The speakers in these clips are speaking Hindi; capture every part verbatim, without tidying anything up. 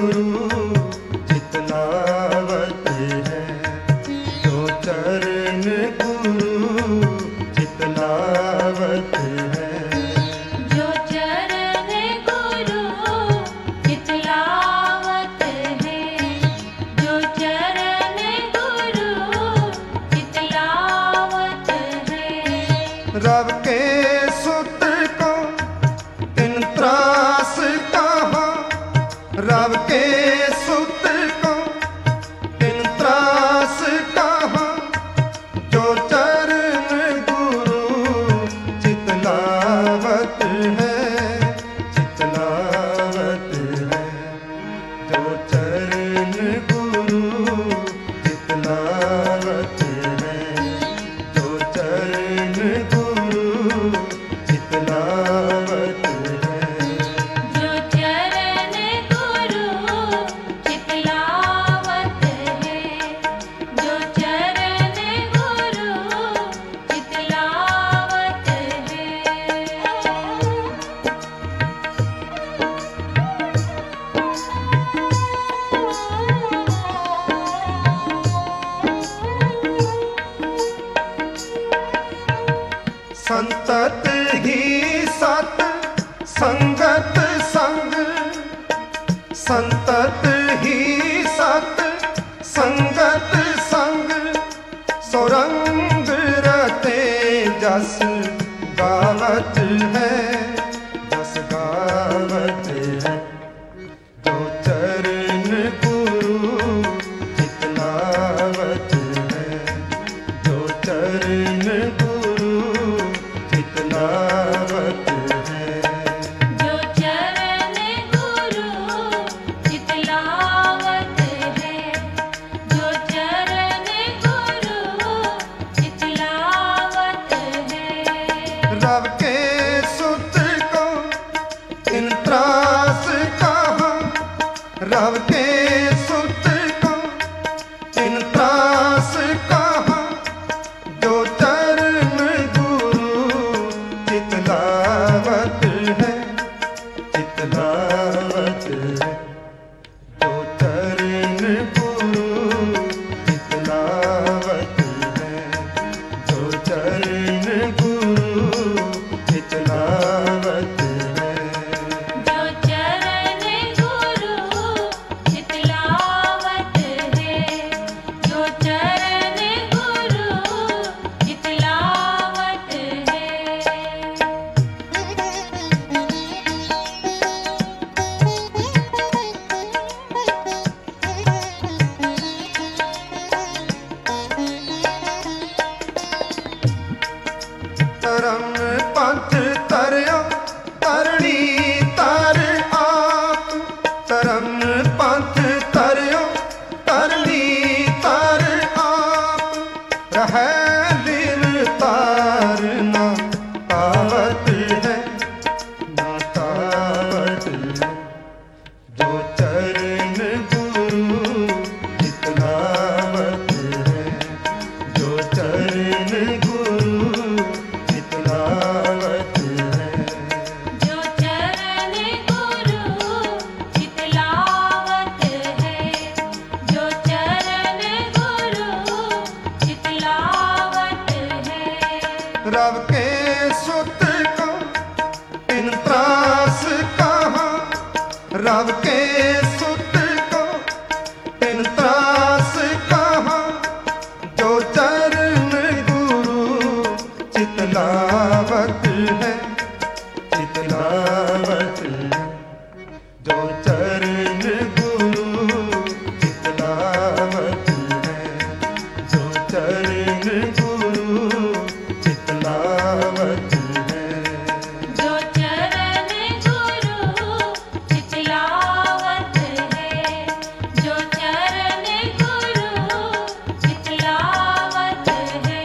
गुरु चितलावत है, जो चरण गुरु चितलावत है। जो चरण गुरु चितलावत है, जो चरण गुरु चितलावत है। रब के सुत को तिन त्रास कहा, रब के सुत को तिन त्रास कहा, जो चरण गुरु चितलावत है, चितलावत है। जो चरण गुरु चितलावत है, जो चरण गुरु चितलावत है। जो चरण गुरु चितलावत है, जो चरण गुरु चितलावत है। संतत ही सत संगत संग, संतत ही सत संगत संग, सोरंग रते जस गावत है, जस गावत है। जो चरण गुरु चितलावत है, जो चरण गुरु चितलावत है। जो चरण गुरु चितलावत है, जो चरण गुरु चितलावत है। रब के सुत को इन त्रास कहा, रब के सुत को इन त्रास कहा, जो चरण गुरु चितलावत है, चितलावत है। जो चरण गुरु चितलावत है, जो चरण गुरु चितलावत है। जो चरण गुरु चितलावत है, जो चरण गुरु चितलावत है। तरम पंथ तरया तरणी तर आप, तरम पंथ तरया तरणी तर आप, रह लिर तार ना तावत है, ना तावत है। जो चरण गुरु चितलावत है, जो चरण गुरु चितलावत है। जो चरण गुरु चितलावत है, जो चरण गुरु चितलावत है। रब के सुत को इन त्रास कहा, रब के सुत को इन त्रास कहा, जो चरण गुरु चितलावत है, चितलावत है। जो चरण गुरु चितलावत है, जो चरण गुरु चितलावत है। जो चरण गुरु चितलावत है, जो चरण गुरु चितलावत है।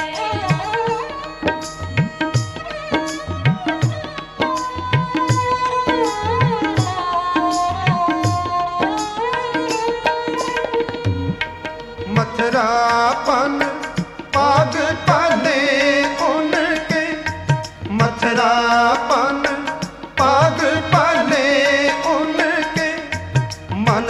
मथुरापन पाग पाले उनके, मथुरापन पाग पाले उनके, मन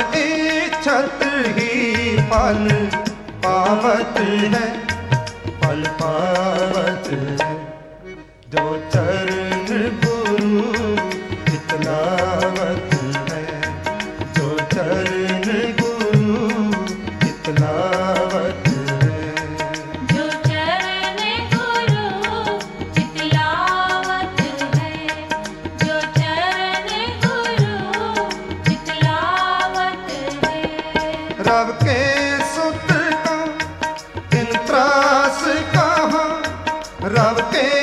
पूछत ही फल पावत है, फल पावत है। जो चरण गुरु चितलावत है, जो चरण गुरु चितलावत है। जो चरण गुरु चितलावत है, जो चरण गुरु चितलावत है। रब के सुत का इन त्रास कहाँ, रब के